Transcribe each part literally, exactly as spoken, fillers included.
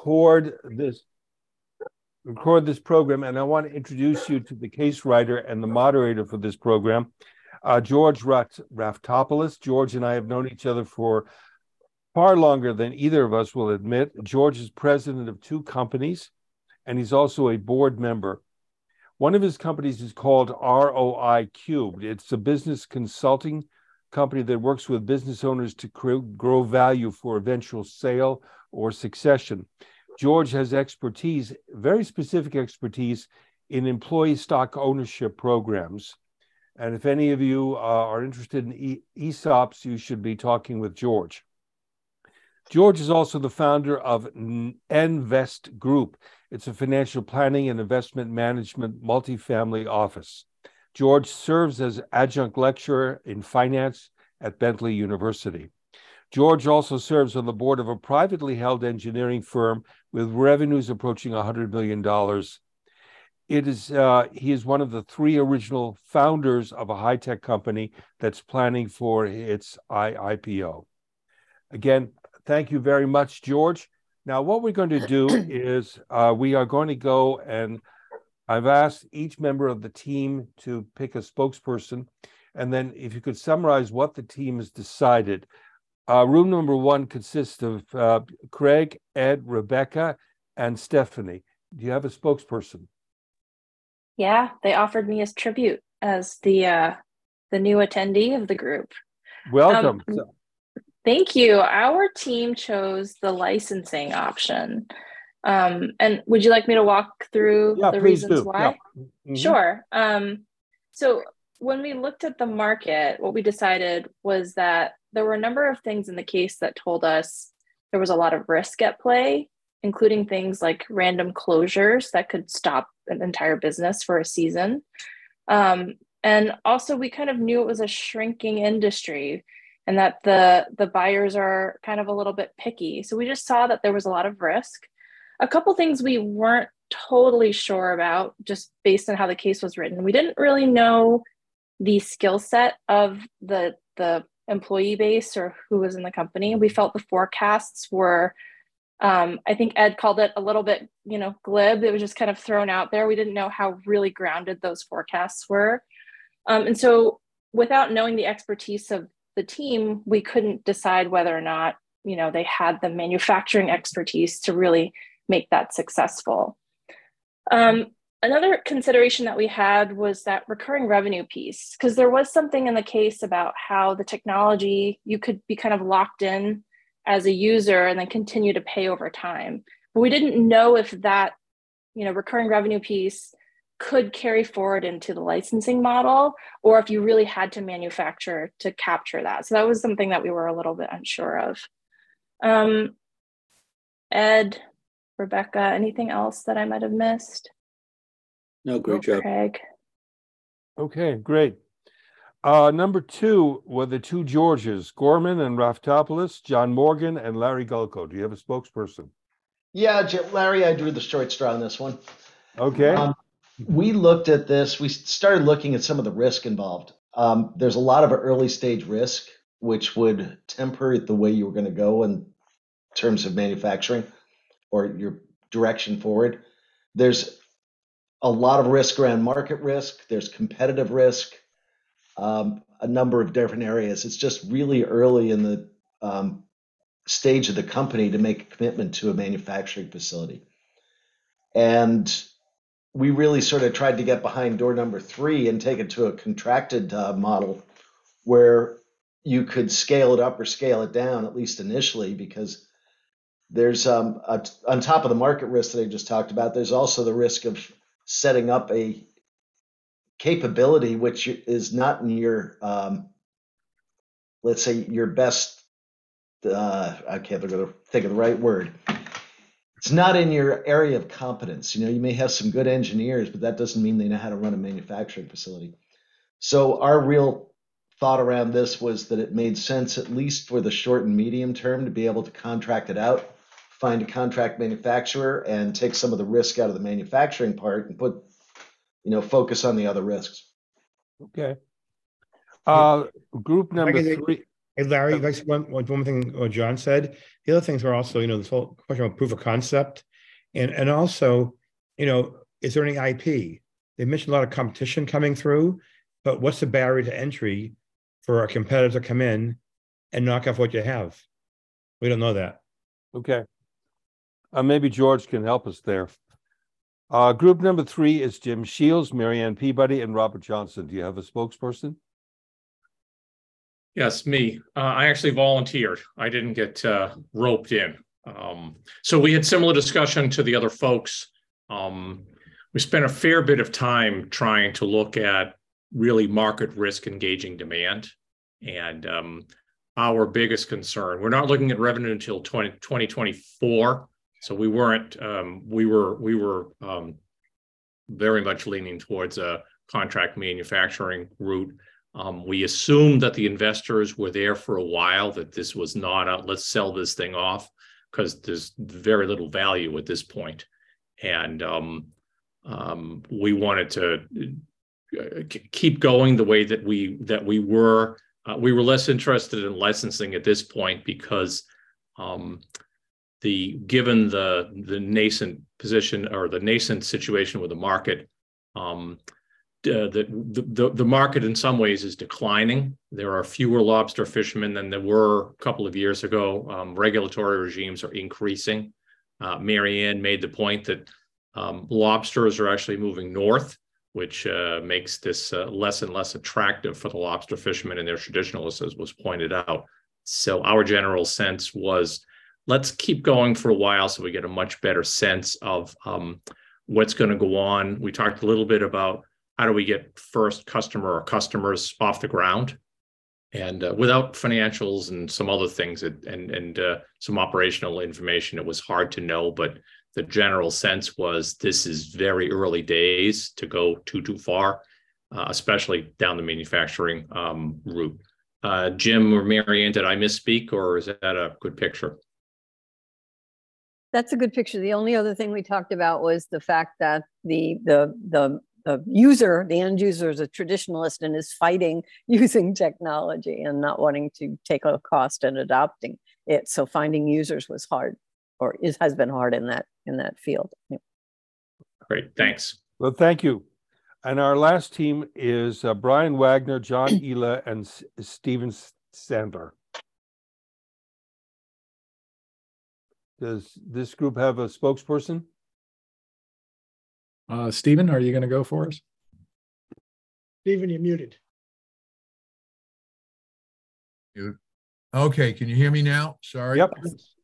record this record this program, and I want to introduce you to the case writer and the moderator for this program, uh, George Raftopoulos. George and I have known each other for far longer than either of us will admit. George is president of two companies, and he's also a board member. One of his companies is called R O I Cubed. It's a business consulting company that works with business owners to grow value for eventual sale or succession. George has expertise, very specific expertise in employee stock ownership programs. And if any of you uh, are interested in e- ESOPs, you should be talking with George. George is also the founder of Envest Group. It's a financial planning and investment management multifamily office. George serves as adjunct lecturer in finance at Bentley University. George also serves on the board of a privately held engineering firm with revenues approaching one hundred million dollars. It is, uh, he is one of the three original founders of a high-tech company that's planning for its I P O. Again, thank you very much, George. Now, what we're going to do is uh, we are going to go and I've asked each member of the team to pick a spokesperson. And then if you could summarize what the team has decided. Uh, room number one consists of uh, Craig, Ed, Rebecca, and Stephanie. Do you have a spokesperson? Yeah, they offered me as tribute as the uh, the new attendee of the group. Welcome. Um, thank you. Our team chose the licensing option. Um, and would you like me to walk through yeah, the please reasons do. why? Yeah. Mm-hmm. Sure. Um, so when we looked at the market, what we decided was that there were a number of things in the case that told us there was a lot of risk at play, including things like random closures that could stop an entire business for a season. Um, and also we kind of knew it was a shrinking industry and that the, the buyers are kind of a little bit picky. So we just saw that there was a lot of risk. A couple things we weren't totally sure about just based on how the case was written. We didn't really know the skill set of the, the employee base or who was in the company. We felt the forecasts were, um, I think Ed called it a little bit, you know, glib. It was just kind of thrown out there. We didn't know how really grounded those forecasts were. Um, and so without knowing the expertise of the team, we couldn't decide whether or not, you know, they had the manufacturing expertise to really make that successful. Um, another consideration that we had was that recurring revenue piece, because there was something in the case about how the technology, you could be kind of locked in as a user and then continue to pay over time. But we didn't know if that, you know, recurring revenue piece could carry forward into the licensing model, or if you really had to manufacture to capture that. So that was something that we were a little bit unsure of. Um, Ed, Rebecca, anything else that I might have missed? No, great job. Craig. Okay, great. Uh, number two were the two Georges, Gorman and Raftopoulos, John Morgan and Larry Gulko. Do you have a spokesperson? Yeah, Larry, I drew the short straw on this one. Okay. Um, we looked at this. We started looking at some of the risk involved. Um, there's a lot of early stage risk, which would temper the way you were going to go in terms of manufacturing or your direction forward. There's a lot of risk around market risk. There's competitive risk, um, a number of different areas. It's just really early in the um, stage of the company to make a commitment to a manufacturing facility. And we really sort of tried to get behind door number three and take it to a contracted uh, model where you could scale it up or scale it down, at least initially, because there's um, a, on top of the market risk that I just talked about, there's also the risk of setting up a capability which is not in your, um, let's say, your best, uh, I can't think of the right word. It's not in your area of competence. You know, you may have some good engineers, but that doesn't mean they know how to run a manufacturing facility. So our real thought around this was that it made sense, at least for the short and medium term, to be able to contract it out, find a contract manufacturer, and take some of the risk out of the manufacturing part and put, you know, focus on the other risks. Okay. Uh, group number I can, three. Hey, Larry, like one, one one thing what John said. The other things are also, you know, this whole question of proof of concept, and and also, you know, is there any I P? They mentioned a lot of competition coming through, but what's the barrier to entry for a competitor to come in and knock off what you have? We don't know that. Okay. Uh, maybe George can help us there. Uh, group number three is Jim Shields, Marianne Peabody, and Robert Johnson. Do you have a spokesperson? Yes, me. Uh, I actually volunteered. I didn't get uh, roped in. Um, so we had similar discussion to the other folks. Um, we spent a fair bit of time trying to look at really market risk engaging demand. And um, our biggest concern, we're not looking at revenue until twenty twenty-four. So we weren't, um, we were, we were um, very much leaning towards a contract manufacturing route. Um, we assumed that the investors were there for a while, that this was not a, let's sell this thing off, because there's very little value at this point. And um, um, we wanted to keep going the way that we, that we were. Uh, we were less interested in licensing at this point because um, the given the the nascent position or the nascent situation with the market, um, uh, the, the the market in some ways is declining. There are fewer lobster fishermen than there were a couple of years ago. Um, regulatory regimes are increasing. Uh, Marianne made the point that um, lobsters are actually moving north, which uh, makes this uh, less and less attractive for the lobster fishermen and their traditionalists, as was pointed out. So our general sense was, let's keep going for a while so we get a much better sense of um, what's going to go on. We talked a little bit about how do we get first customer or customers off the ground, and uh, without financials and some other things it, and and uh, some operational information, it was hard to know. But the general sense was this is very early days to go too too far, uh, especially down the manufacturing um, route. Uh, Jim or Marianne, did I misspeak, or is that a good picture? That's a good picture. The only other thing we talked about was the fact that the the the, the user, the end user, is a traditionalist and is fighting using technology and not wanting to take a cost and adopting it. So finding users was hard, or is has been hard in that in that field. Yeah. Great, thanks. Well, thank you. And our last team is uh, Brian Wagner, John Ela, and S Steven Sandler. Does this group have a spokesperson? Uh, Stephen, are you going to go for us? Stephen, you're muted. Okay, can you hear me now? Sorry. Yep.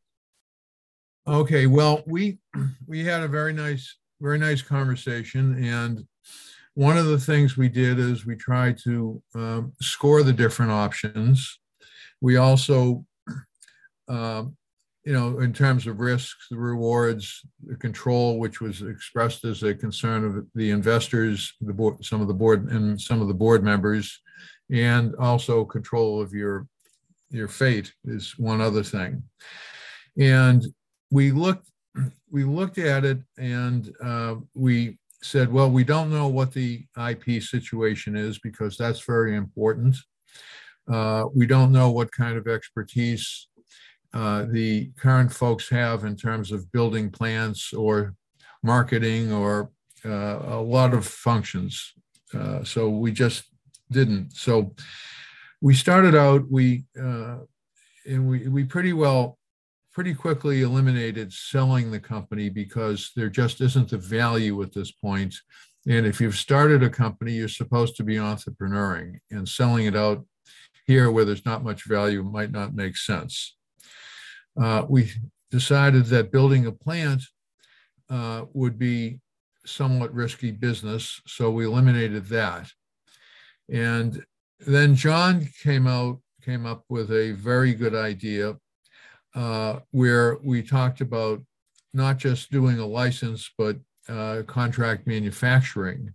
Okay, well, we we had a very nice, very nice conversation, and one of the things we did is we tried to um, score the different options. We also, um, you know, in terms of risks, the rewards, the control, which was expressed as a concern of the investors, the board, some of the board, and some of the board members, and also control of your your fate is one other thing. And we looked, we looked at it, and uh, we said, well, we don't know what the I P situation is because that's very important. Uh, we don't know what kind of expertise uh, the current folks have in terms of building plants or marketing or uh, a lot of functions. Uh, so we just didn't. So we started out, we, uh, and we, we pretty well, pretty quickly eliminated selling the company because there just isn't the value at this point. And if you've started a company, you're supposed to be entrepreneuring, and selling it out here where there's not much value might not make sense. Uh, we decided that building a plant uh, would be somewhat risky business, so we eliminated that. And then John came out, came up with a very good idea uh, where we talked about not just doing a license, but uh, contract manufacturing.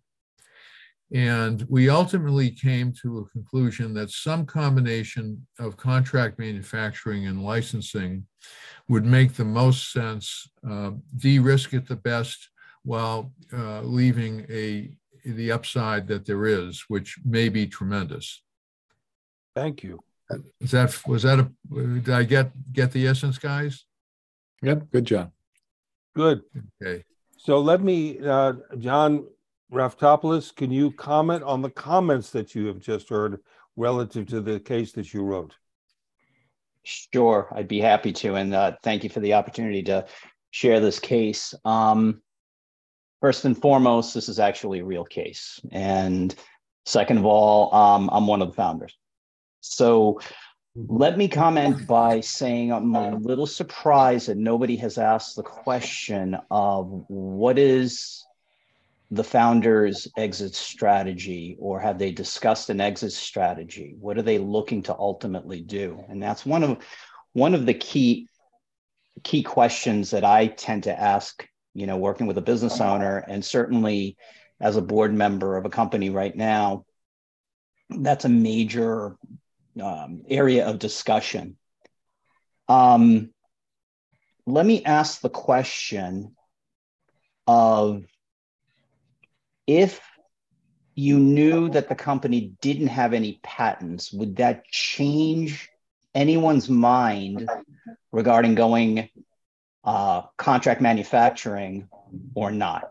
And we ultimately came to a conclusion that some combination of contract manufacturing and licensing would make the most sense, uh, de-risk it the best, while uh, leaving a the upside that there is, which may be tremendous. Thank you. Is that, was that a, did I get, get the essence, guys? Yep, good job. Good. Okay. So let me, uh, John Raftopoulos, can you comment on the comments that you have just heard relative to the case that you wrote? Sure, I'd be happy to. And uh, thank you for the opportunity to share this case. Um, first and foremost, this is actually a real case. And second of all, um, I'm one of the founders. So let me comment by saying I'm a little surprised that nobody has asked the question of what is the founder's exit strategy, or have they discussed an exit strategy? What are they looking to ultimately do? And that's one of one of the key key questions that I tend to ask, you know, working with a business owner, and certainly as a board member of a company right now. That's a major um, area of discussion. Um, let me ask the question of, if you knew that the company didn't have any patents, would that change anyone's mind regarding going uh, contract manufacturing or not?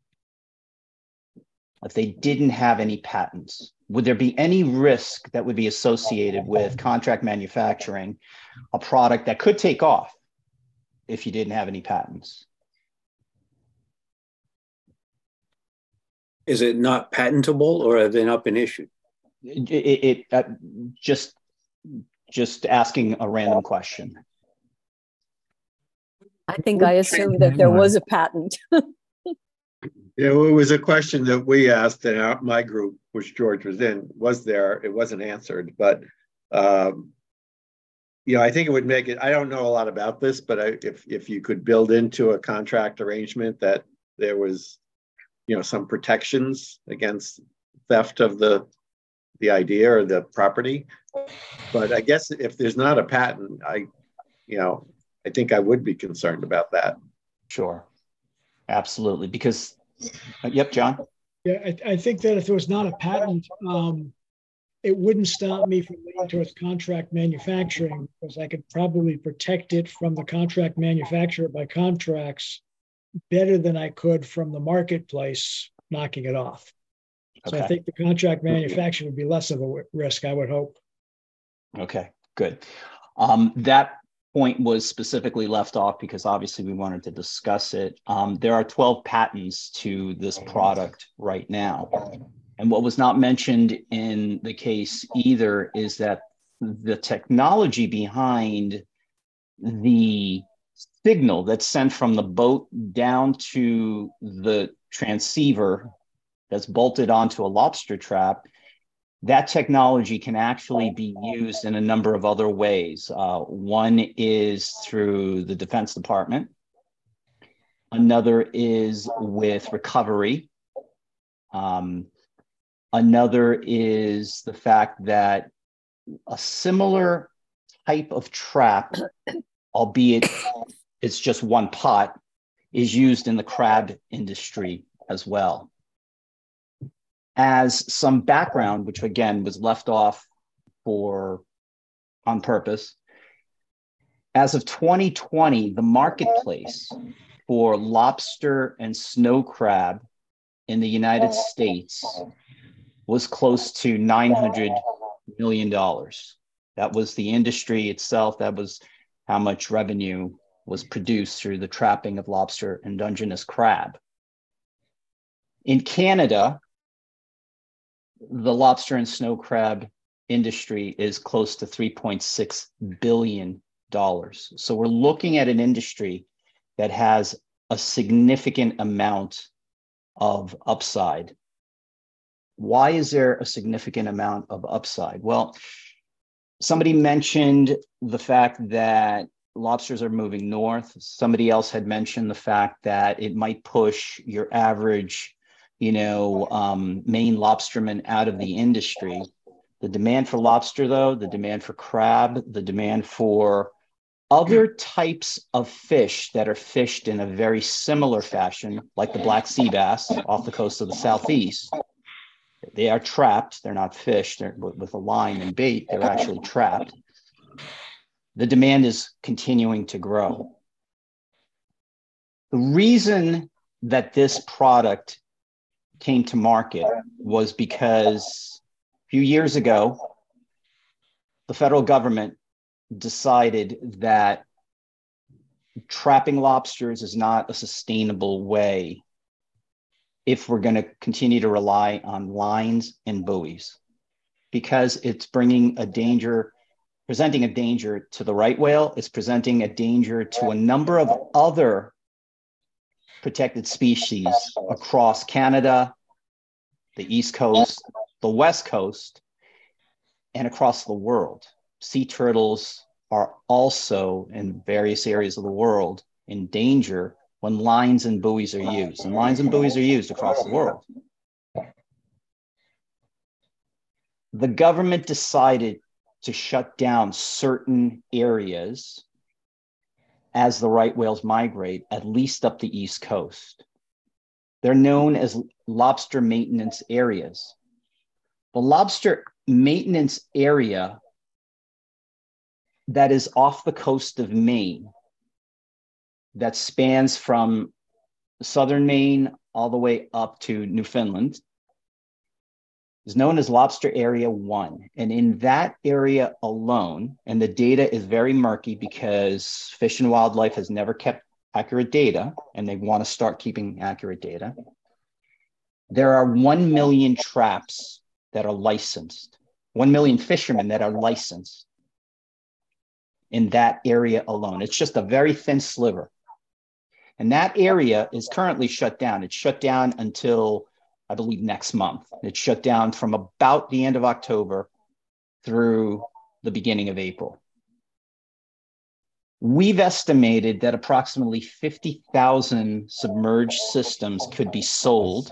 If they didn't have any patents, would there be any risk that would be associated with contract manufacturing a product that could take off if you didn't have any patents? Is it not patentable, or have they not been issued? It, it, it uh, just, just asking a random question. I think I assumed that there was a patent. Yeah, well, it was a question that we asked in our, my group, which George was in. Was there? It wasn't answered, but um, you know, I think it would make it. I don't know a lot about this, but I, if if you could build into a contract arrangement that there was, you know, some protections against theft of the the idea or the property. But I guess if there's not a patent, I, you know, I think I would be concerned about that. Sure, absolutely, because. Uh, yep, John. Yeah, I, I think that if there was not a patent, um, it wouldn't stop me from leaning towards contract manufacturing, because I could probably protect it from the contract manufacturer by contracts better than I could from the marketplace knocking it off. So Okay. I think the contract manufacturing would be less of a risk, I would hope. Okay, good. Um, that point was specifically left off because obviously we wanted to discuss it. Um, there are twelve patents to this product right now. And what was not mentioned in the case either is that the technology behind the signal that's sent from the boat down to the transceiver that's bolted onto a lobster trap, that technology can actually be used in a number of other ways. Uh, one is through the Defense Department. Another is with recovery. Um, another is the fact that a similar type of trap, albeit it's just one pot, is used in the crab industry as well. As some background, which again was left off for on purpose, as of twenty twenty, the marketplace for lobster and snow crab in the United States was close to nine hundred million dollars. That was the industry itself. That was how much revenue was produced through the trapping of lobster and Dungeness crab. In Canada, the lobster and snow crab industry is close to three point six billion dollars. So we're looking at an industry that has a significant amount of upside. Why is there a significant amount of upside? Well, somebody mentioned the fact that lobsters are moving north. Somebody else had mentioned the fact that it might push your average you know, um, Maine lobstermen out of the industry. The demand for lobster, though, the demand for crab, the demand for other types of fish that are fished in a very similar fashion, like the black sea bass off the coast of the Southeast, They are trapped. They're not fish. They're with a line and bait. They're actually trapped. The demand is continuing to grow. The reason that this product came to market was because a few years ago, the federal government decided that trapping lobsters is not a sustainable way if we're going to continue to rely on lines and buoys, because it's bringing a danger, presenting a danger to the right whale, it's presenting a danger to a number of other protected species across Canada, the East Coast, the West Coast, and across the world. Sea turtles are also in various areas of the world in danger when lines and buoys are used. And lines and buoys are used across the world. The government decided to shut down certain areas as the right whales migrate, at least up the East Coast. They're known as lobster maintenance areas. The lobster maintenance area that is off the coast of Maine, that spans from southern Maine all the way up to Newfoundland, is known as Lobster Area one. And in that area alone, and the data is very murky because Fish and Wildlife has never kept accurate data, and they want to start keeping accurate data, there are one million traps that are licensed, one million fishermen that are licensed in that area alone. It's just a very thin sliver. And that area is currently shut down. It's shut down until, I believe, next month. It's shut down from about the end of October through the beginning of April. We've estimated that approximately fifty thousand submerged systems could be sold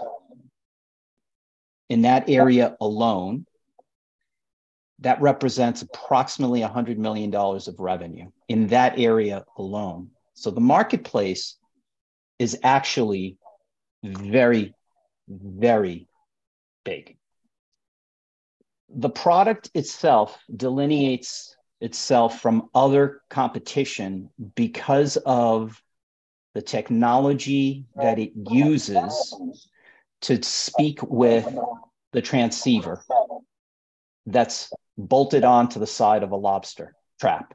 in that area alone. That represents approximately one hundred million dollars of revenue in that area alone. So the marketplace is actually very, very big. The product itself delineates itself from other competition because of the technology that it uses to speak with the transceiver that's bolted onto the side of a lobster trap.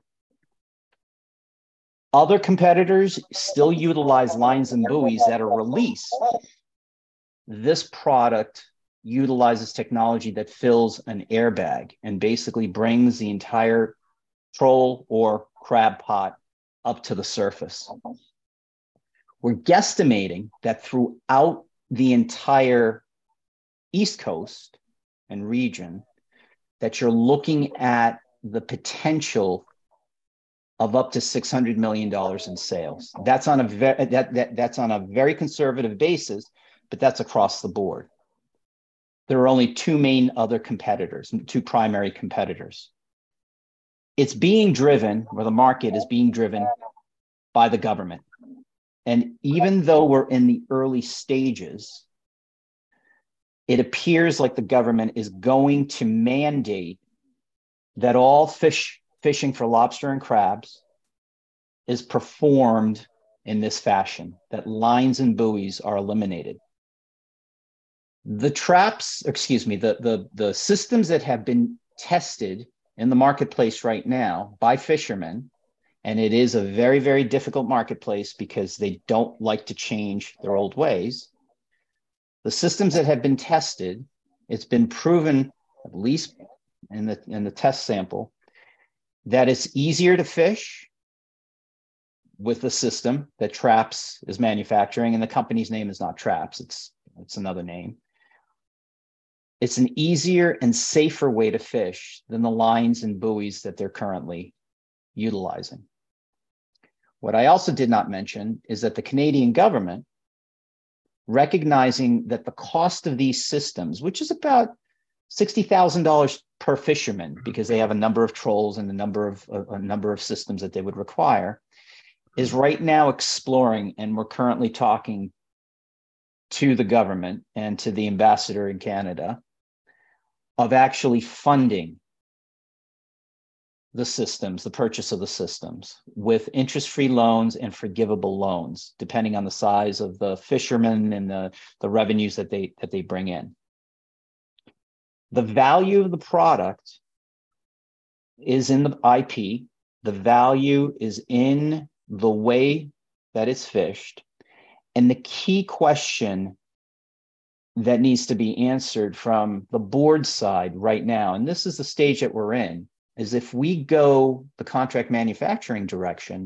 Other competitors still utilize lines and buoys that are released. This product utilizes technology that fills an airbag and basically brings the entire troll or crab pot up to the surface. We're guesstimating that throughout the entire East Coast and region, that you're looking at the potential of up to six hundred million dollars in sales. That's on a very that, that that's on a very conservative basis, but that's across the board. There are only two main other competitors, two primary competitors. It's being driven, or the market is being driven by the government. And even though we're in the early stages, it appears like the government is going to mandate that all fish fishing for lobster and crabs is performed in this fashion, that lines and buoys are eliminated. The traps, excuse me, the, the, the systems that have been tested in the marketplace right now by fishermen, and it is a very, very difficult marketplace because they don't like to change their old ways. The systems that have been tested, it's been proven, at least in the, in the test sample, that it's easier to fish with the system that Traps is manufacturing, and the company's name is not Traps, it's, it's another name. It's an easier and safer way to fish than the lines and buoys that they're currently utilizing. What I also did not mention is that the Canadian government, recognizing that the cost of these systems, which is about sixty thousand dollars per fisherman, because they have a number of trolls and a number of a, a number of systems that they would require, is right now exploring, and we're currently talking to the government and to the ambassador in Canada of actually funding the systems, the purchase of the systems with interest-free loans and forgivable loans, depending on the size of the fishermen and the, the revenues that they, that they bring in. The value of the product is in the I P. The value is in the way that it's fished. And the key question that needs to be answered from the board side right now, and this is the stage that we're in, is if we go the contract manufacturing direction,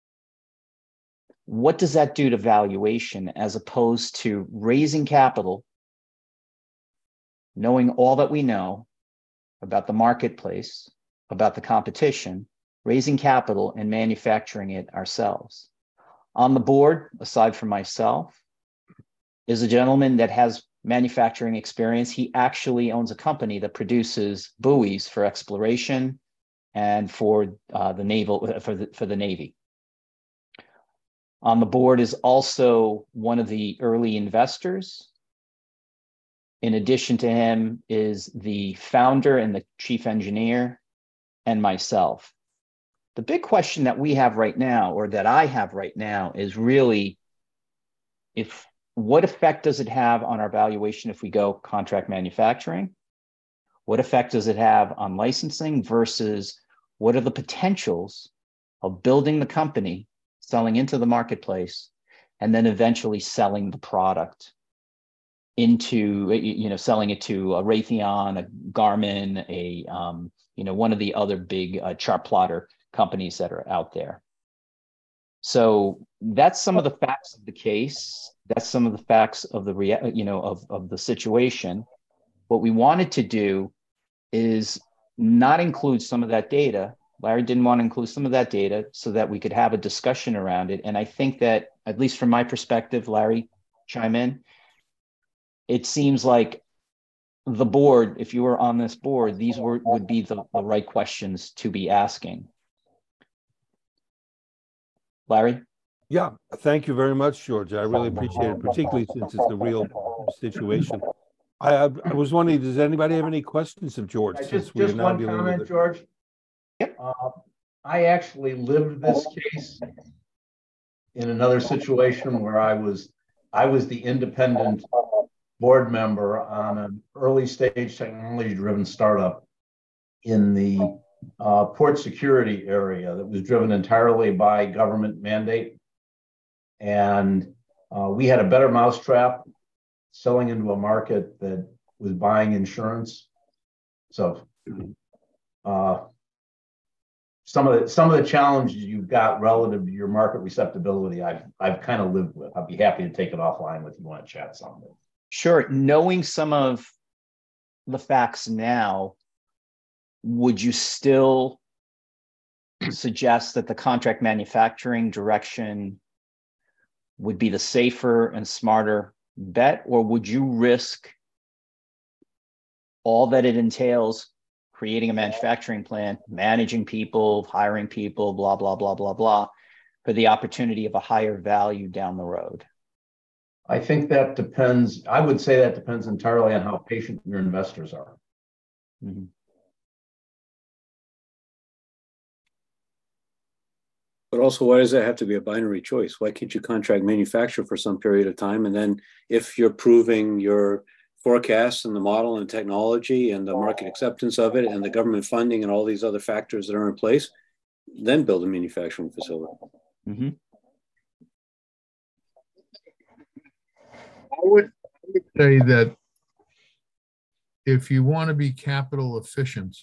what does that do to valuation as opposed to raising capital, knowing all that we know about the marketplace, about the competition, raising capital and manufacturing it ourselves? On the board, aside from myself, is a gentleman that has manufacturing experience. He actually owns a company that produces buoys for exploration and for uh, the naval for the, for the Navy. On the board is also one of the early investors. In addition to him is the founder and the chief engineer, and myself. The big question that we have right now, or that I have right now, is really if what effect does it have on our valuation if we go contract manufacturing? What effect does it have on licensing versus what are the potentials of building the company, selling into the marketplace, and then eventually selling the product into, you know, selling it to a Raytheon, a Garmin, a, um, you know, one of the other big uh, chart plotter companies that are out there. So that's some of the facts of the case. That's some of the facts of the rea- you know of, of the situation. What we wanted to do is not include some of that data. Larry didn't want to include some of that data so that we could have a discussion around it. And I think that, at least from my perspective, Larry, chime in. It seems like the board, if you were on this board, these were, would be the, the right questions to be asking. Larry? Yeah, thank you very much, George. I really appreciate it, particularly since it's a real situation. I, I was wondering, does anybody have any questions of George? Just, just one comment, with... George. Yep. Uh, I actually lived this case in another situation where I was, I was the independent board member on an early stage technology-driven startup in the uh, port security area that was driven entirely by government mandate. And uh, we had a better mousetrap selling into a market that was buying insurance. So uh, some of the some of the challenges you've got relative to your market receptibility, I've I've kind of lived with. I'd be happy to take it offline with you. Want to chat something? Sure. Knowing some of the facts now, would you still suggest that the contract manufacturing direction would be the safer and smarter bet, or would you risk all that it entails, creating a manufacturing plant, managing people, hiring people, blah, blah, blah, blah, blah, for the opportunity of a higher value down the road? I think that depends. I would say that depends entirely on how patient your investors are. Mm-hmm. But also, why does that have to be a binary choice? Why can't you contract manufacture for some period of time? And then if you're proving your forecasts and the model and technology and the market acceptance of it and the government funding and all these other factors that are in place, then build a manufacturing facility. Mm-hmm. I would, I would say that if you want to be capital efficient,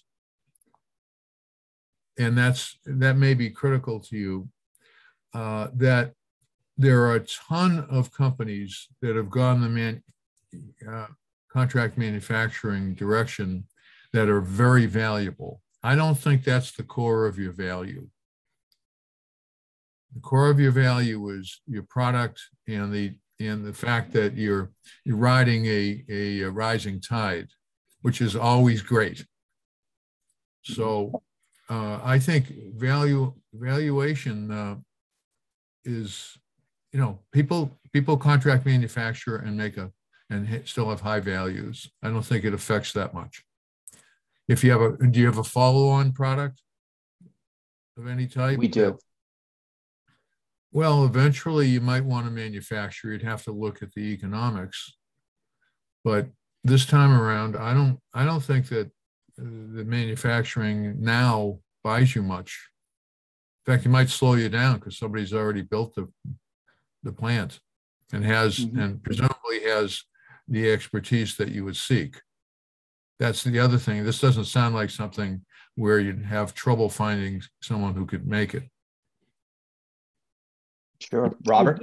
and that's that may be critical to you, uh, that there are a ton of companies that have gone the man, uh, contract manufacturing direction that are very valuable. I don't think that's the core of your value. The core of your value is your product and the and the fact that you're you're riding a, a, a rising tide, which is always great. So uh, I think value valuation uh, is, you know, people people contract manufacture and make a and still have high values. I don't think it affects that much. If you have a, do you have a follow-on product of any type? We do. Well, eventually you might want to manufacture. You'd have to look at the economics. But this time around, I don't, I don't think that the manufacturing now buys you much. In fact, it might slow you down because somebody's already built the, the plant and has, mm-hmm. and presumably has the expertise that you would seek. That's the other thing. This doesn't sound like something where you'd have trouble finding someone who could make it. Sure. Robert?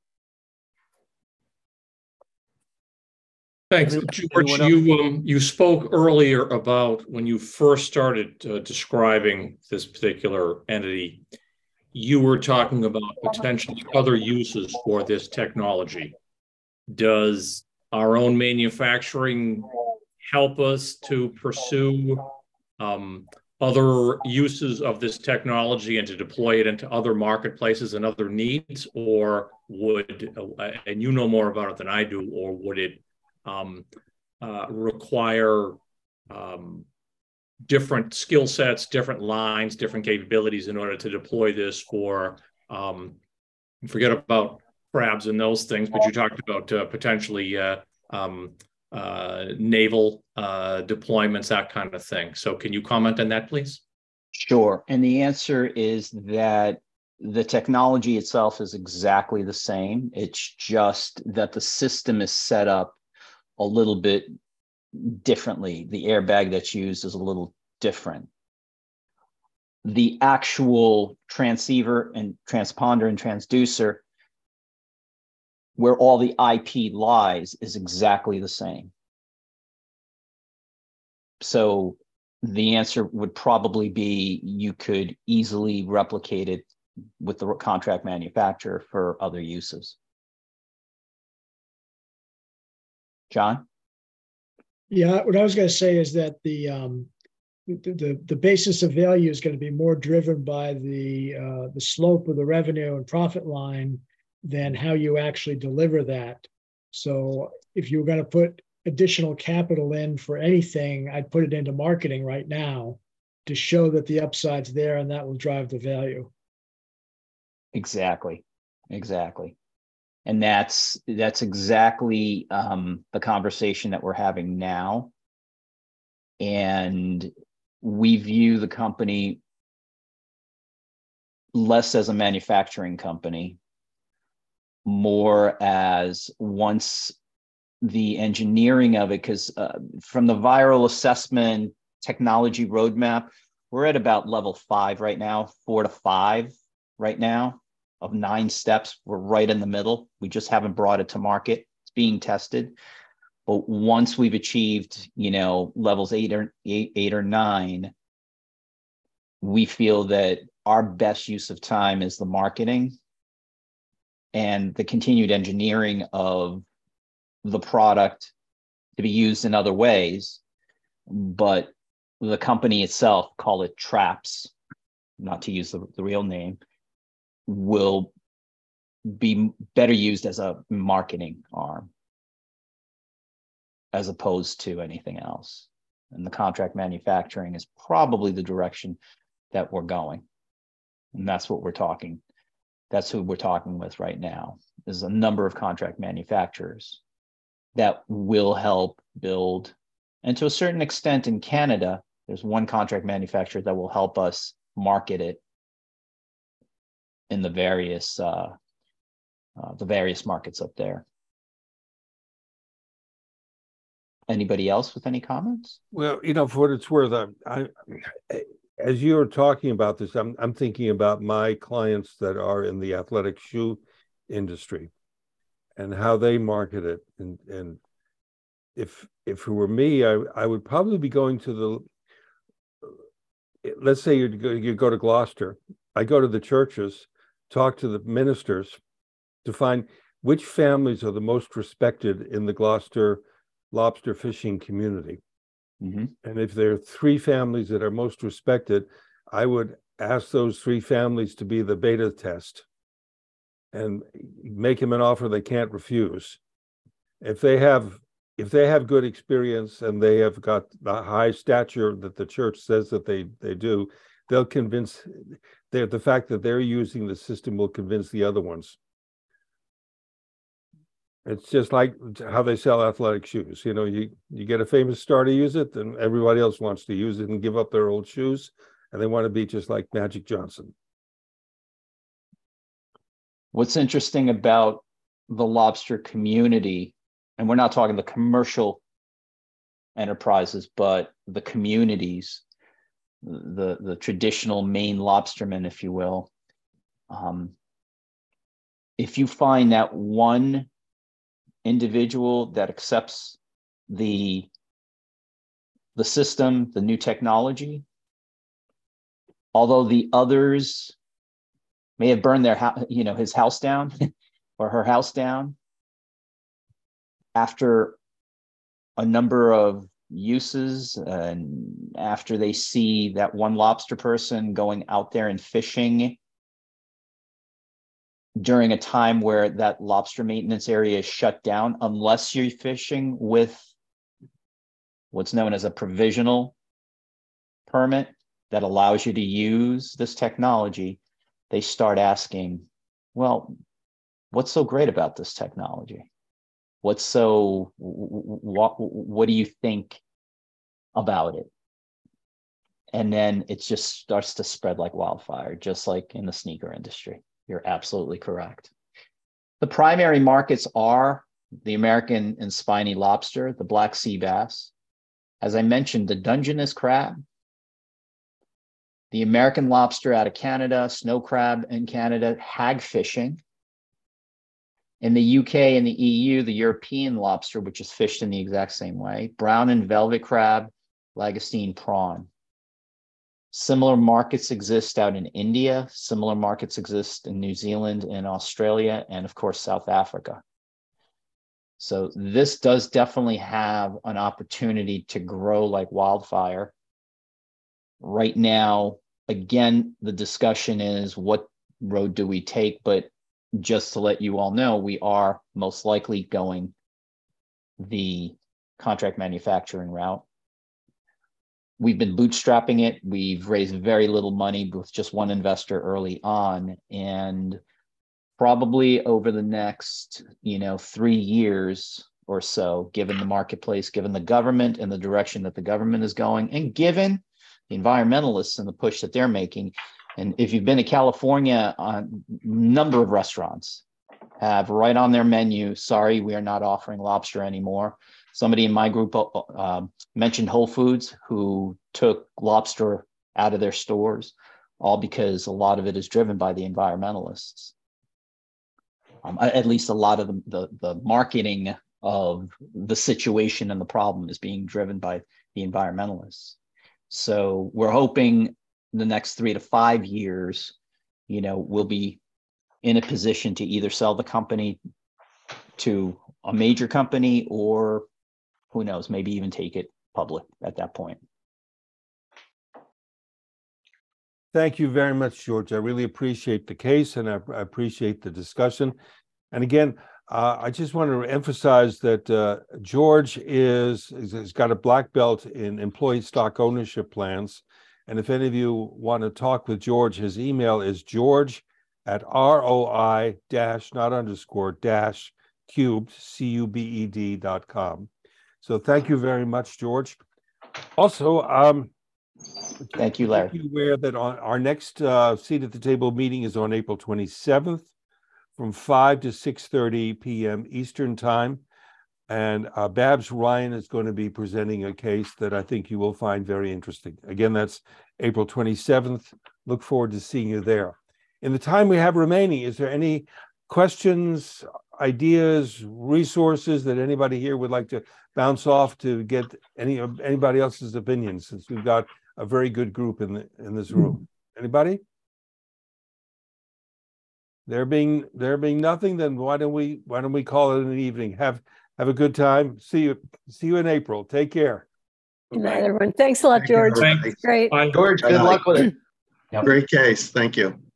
Thanks. George, you, um, you spoke earlier about when you first started uh, describing this particular entity, you were talking about potentially other uses for this technology. Does our own manufacturing help us to pursue um, other uses of this technology and to deploy it into other marketplaces and other needs? Or would, uh, and you know more about it than I do, or would it um, uh, require um, different skill sets, different lines, different capabilities in order to deploy this for, um, forget about crabs and those things, but you talked about uh, potentially uh, um, uh, naval uh, deployments, that kind of thing. So can you comment on that, please? Sure. And the answer is that the technology itself is exactly the same. It's just that the system is set up a little bit differently. The airbag that's used is a little different. The actual transceiver and transponder and transducer, where all the I P lies, is exactly the same. So the answer would probably be you could easily replicate it with the contract manufacturer for other uses. John? Yeah, what I was going to say is that the um, the, the the basis of value is going to be more driven by the uh, the slope of the revenue and profit line than how you actually deliver that. So if you were going to put additional capital in for anything, I'd put it into marketing right now to show that the upside's there, and that will drive the value. Exactly, exactly. And that's that's exactly um, the conversation that we're having now. And we view the company less as a manufacturing company, more as once the engineering of it, because uh, from the viral assessment technology roadmap, we're at about level five right now, four to five right now. Of nine steps, we're right in the middle. We just haven't brought it to market. It's being tested. But once we've achieved, you know, levels eight or eight, eight or nine, we feel that our best use of time is the marketing and the continued engineering of the product to be used in other ways. But the company itself, call it TRAPS, not to use the, the real name, will be better used as a marketing arm as opposed to anything else. And the contract manufacturing is probably the direction that we're going. And that's what we're talking. That's who we're talking with right now. There's a number of contract manufacturers that will help build. And to a certain extent in Canada, there's one contract manufacturer that will help us market it in the various uh, uh, the various markets up there. Anybody else with any comments? Well, you know, for what it's worth, I, I, as you're talking about this, I'm I'm thinking about my clients that are in the athletic shoe industry and how they market it. And and if if it were me, I I would probably be going to the. Let's say you go you go to Gloucester. I go to the churches, talk to the ministers to find which families are the most respected in the Gloucester lobster fishing community. Mm-hmm. And if there are three families that are most respected, I would ask those three families to be the beta test and make them an offer they can't refuse. If they have if they have good experience and they have got the high stature that the church says that they they do, they'll convince. They're, the fact that they're using the system will convince the other ones. It's just like how they sell athletic shoes. You know, you, you get a famous star to use it, and everybody else wants to use it and give up their old shoes, and they want to be just like Magic Johnson. What's interesting about the lobster community, and we're not talking the commercial enterprises, but the communities, the, the traditional Maine lobstermen, if you will. Um, if you find that one individual that accepts the the system, the new technology, although the others may have burned their house, you know, his house down or her house down, after a number of uses and after they see that one lobster person going out there and fishing during a time where that lobster maintenance area is shut down, unless you're fishing with what's known as a provisional permit that allows you to use this technology, they start asking, well, what's so great about this technology? What's so, what, what do you think about it? And then it just starts to spread like wildfire, just like in the sneaker industry. You're absolutely correct. The primary markets are the American and spiny lobster, the black sea bass. As I mentioned, the Dungeness crab, the American lobster out of Canada, snow crab in Canada, hagfishing. In the U K and the E U, the European lobster, which is fished in the exact same way, brown and velvet crab, Lagostine prawn. Similar markets exist out in India. Similar markets exist in New Zealand and Australia, and of course, South Africa. So this does definitely have an opportunity to grow like wildfire. Right now, again, the discussion is what road do we take? But just to let you all know, we are most likely going the contract manufacturing route. We've been bootstrapping it. We've raised very little money with just one investor early on. And probably over the next, you know, three years or so, given the marketplace, given the government and the direction that the government is going, and given the environmentalists and the push that they're making. And if you've been to California, a number of restaurants have right on their menu, sorry, we are not offering lobster anymore. Somebody in my group uh, mentioned Whole Foods, who took lobster out of their stores, all because a lot of it is driven by the environmentalists. Um, at least a lot of the, the, the marketing of the situation and the problem is being driven by the environmentalists. So we're hoping the next three to five years, you know, we'll be in a position to either sell the company to a major company, or who knows, maybe even take it public at that point. Thank you very much, George. I really appreciate the case, and I, I appreciate the discussion. And again, uh, I just want to emphasize that uh, George is has got a black belt in employee stock ownership plans. And if any of you want to talk with George, his email is george at roi dash, not underscore, dash cubed, C U B E D dot com. So thank you very much, George. Also, um, thank you, Larry. Be aware that on our next uh, seat at the table meeting is on April twenty-seventh from five to six thirty p m Eastern time. And uh, Babs Ryan is going to be presenting a case that I think you will find very interesting. Again, that's April twenty-seventh. Look forward to seeing you there. In the time we have remaining, is there any questions, ideas, resources that anybody here would like to bounce off to get any anybody else's opinion, since we've got a very good group in the, in this room? Anybody? There being there being nothing, then why don't we why don't we call it an evening? Have have a good time. See you see you in April. Take care. Good night, everyone. Thanks a lot, George. Thanks. Great. Bye. George, good luck with it. Great case. Thank you.